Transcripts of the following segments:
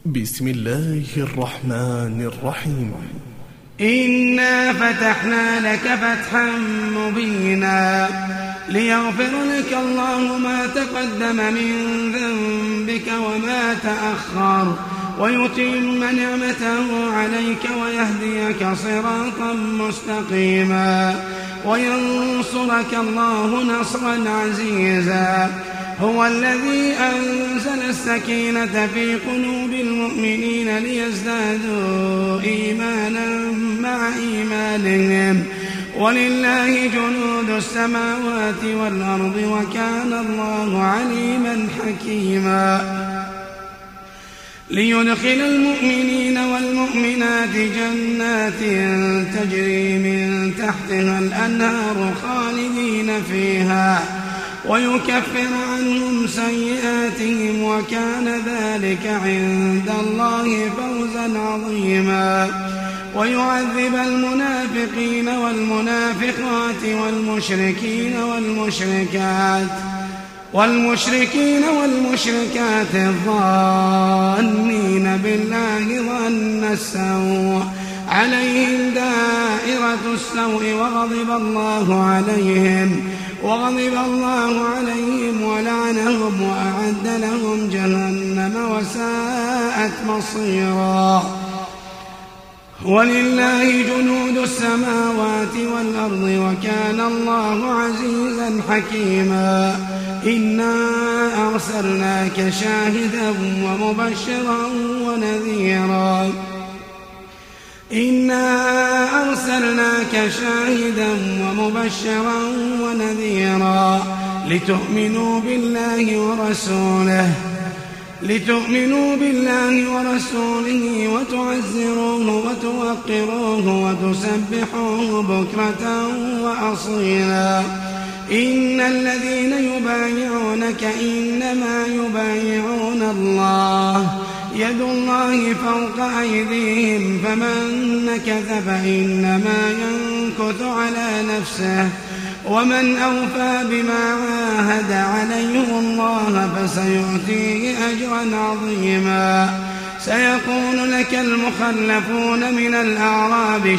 بسم الله الرحمن الرحيم. إنا فتحنا لك فتحا مبينا ليغفر لك الله ما تقدم من ذنبك وما تأخر ويتم نعمته عليك ويهديك صراطا مستقيما وينصرك الله نصرا عزيزا. هو الذي أنزل السكينة في قلوب المؤمنين ليزدادوا إيمانا مع إيمانهم ولله جنود السماوات والأرض وكان الله عليما حكيما. ليدخل المؤمنين والمؤمنات جنات تجري من تحتها الأنهار خالدين فيها ويكفر عنهم سيئاتهم وكان ذلك عند الله فوزا عظيما. ويعذب المنافقين والمنافقات والمشركين والمشركات الظانين بالله ظن السوء عليهم دائرة السوء وغضب الله عليهم ولعنهم وأعد لهم جهنم وساءت مصيرا. ولله جنود السماوات والأرض وكان الله عزيزا حكيما. إنا أرسلناك شاهدا ومبشرا ونذيرا لتؤمنوا بالله ورسوله وتعزروه وتوقروه وتسبحوه بكرة وأصيلا. إن الذين يبايعونك إنما يبايعون الله يد الله فوق أيديهم فمن نكث فإنما ينكث على نفسه ومن أوفى بما عاهد عليه الله فسيؤتيه أجرا عظيما. سيقول لك المخلفون من الأعراب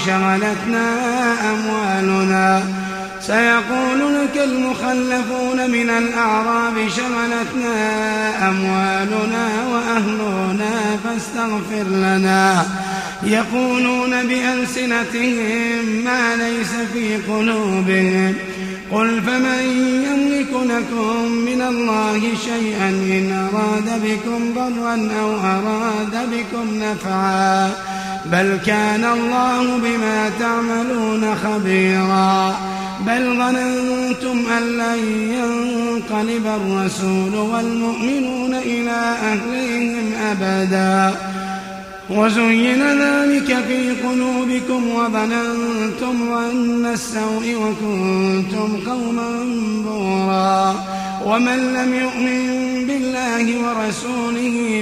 شغلتنا أموالنا وأهلنا فاستغفر لنا. يقولون بألسنتهم ما ليس في قلوبهم قل فمن يملك لكم من الله شيئا إن أراد بكم ضرا أو أراد بكم نفعا بل كان الله بما تعملون خبيرا. بل ظننتم أن لن ينقلب الرسول والمؤمنون إلى أهلهم أبدا وزين ذلك في قلوبكم وظننتم ظن السوء وكنتم قوما بورا. ومن لم يؤمن بالله ورسوله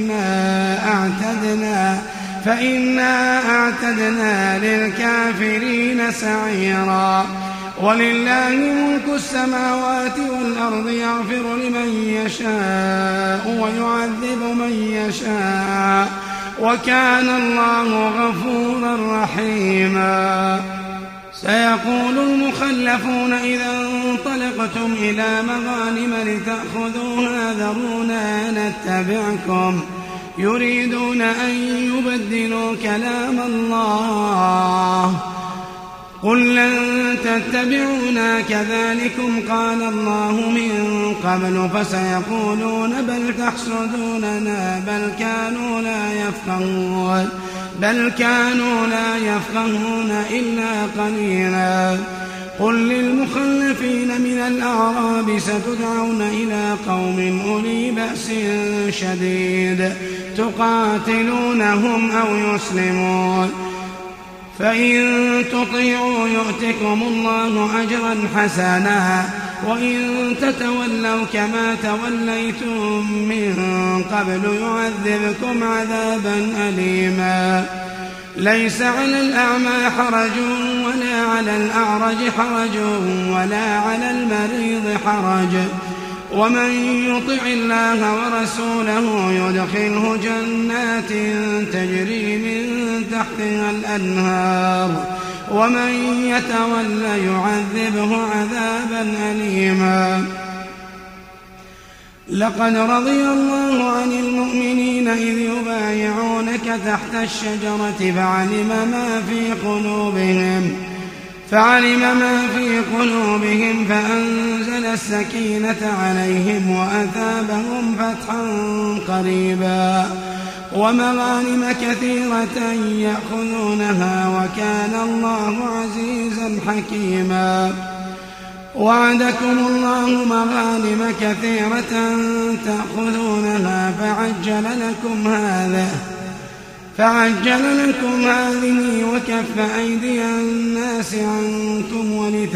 فإنا أعتدنا للكافرين سعيرا. ولله ملك السماوات والأرض يغفر لمن يشاء ويعذب من يشاء وكان الله غفورا رحيما. سيقول المخلفون إذا انطلقتم إلى مغانم لتأخذوها ذرونا نتبعكم يريدون أن يبدلوا كلام الله قل لن تتبعونا كذلكم قال الله من قبل فسيقولون بل تحسدوننا بل كانوا لا يفقهون إلا قليلا. قل للمخلفين من الأعراب ستدعون إلى قوم أولي بأس شديد تقاتلونهم أو يسلمون فإن تطيعوا يؤتكم الله أجرا حسنا وإن تتولوا كما توليتم من قبل يعذبكم عذابا أليما. ليس على الأعمى حرج ولا على الأعرج حرج ولا على المريض حرج ومن يطع الله ورسوله يدخله جنات تجري من تحتها الأنهار ومن يتولى يعذبه عذابا أليما. لقد رضي الله عن المؤمنين إذ يبايعونك تحت الشجرة فعلم ما في قلوبهم فأنزل السكينة عليهم وأثابهم فتحا قريبا ومغانم كثيرة يأخذونها وكان الله عزيزا حكيما. وعدكم الله مغانم كثيرة تأخذونها فعجل لكم هذه وكف أيدي الناس عنكم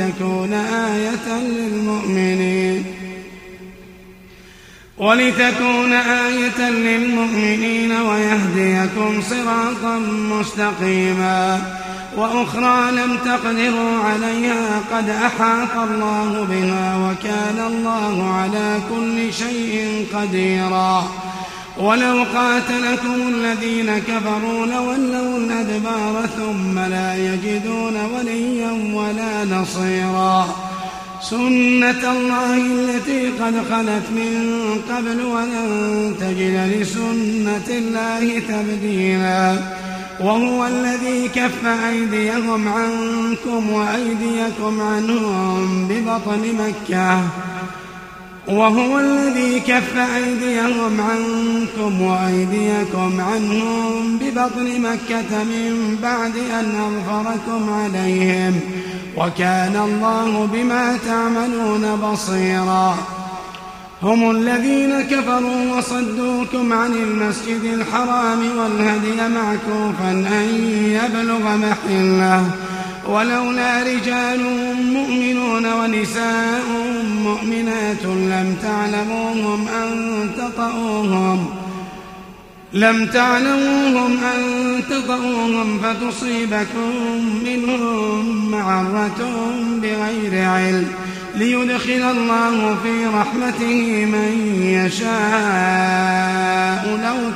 ولتكون آية للمؤمنين ويهديكم صراطا مستقيما. وأخرى لم تقدروا عليها قد أحاط الله بها وكان الله على كل شيء قديرا. ولو قاتلكم الذين كفروا لولوا الأدبار ثم لا يجدون وليا ولا نصيرا. سنة الله التي قد خلت من قبل ولن تجد لسنة الله تبديلا. وهو الذي كف أيديهم عنكم وأيديكم عنهم ببطن مكة من بعد أن أظفركم عليهم وكان الله بما تعملون بصيرا. هم الذين كفروا وصدوكم عن المسجد الحرام والهدي معكوفا أن يبلغ محله ولولا رجال مؤمنون ونساء مؤمنات لم تعلموهم أن تطؤوهم فتصيبكم منهم معرة بغير علم ليدخل الله في رحمته من يشاء.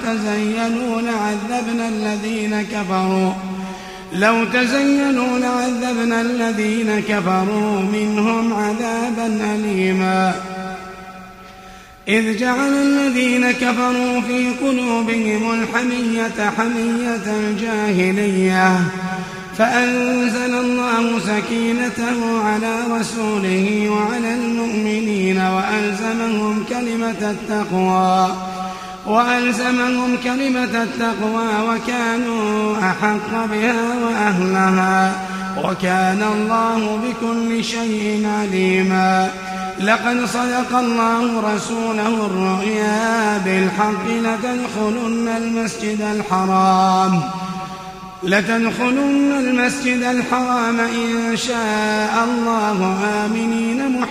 لو تزينوا لعذبنا الذين كفروا منهم عذابا أليما. إذ جعل الذين كفروا في قلوبهم الحمية حمية الجاهلية فأنزل الله سكينته على رسوله وعلى المؤمنين وألزمهم كلمة التقوى وكانوا أحق بها وأهلها وكان الله بكل شيء عليما. لقد صدق الله رسوله الرؤيا بالحق لتدخلن المسجد الحرام إن شاء الله آمنين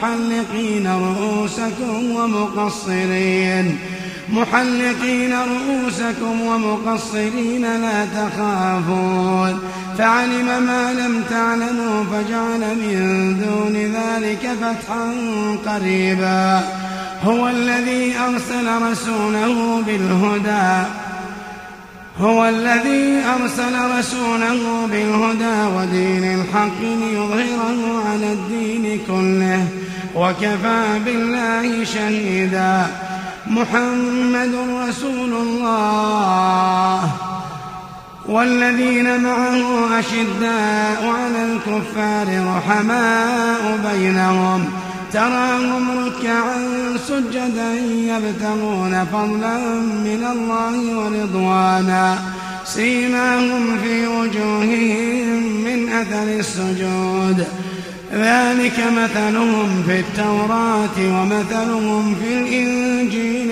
محلقين رؤوسكم ومقصرين لا تخافون فعلم ما لم تعلموا فجعل من دون ذلك فتحا قريبا. هو الذي أرسل رسوله بالهدى ودين الحق ليظهره على الدين كله وكفى بالله شهيدا. محمد رسول الله والذين معه أشداء على الكفار رحماء بينهم تراهم ركعا سجدا يبتغون فضلا من الله ورضوانا سيماهم في وجوههم من أثر السجود ذلك مثلهم في التوراة ومثلهم في الإنجيل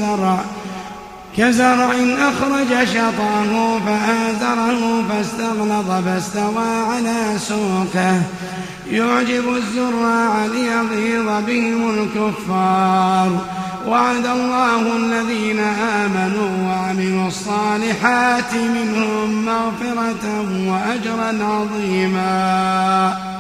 كزرع أخرج شطأه فآزره فاستغلظ فاستوى على سوقه يعجب الزراع ليغيظ بهم الكفار. وعد الله الذين آمنوا وعملوا الصالحات منهم مغفرة وأجرا عظيما.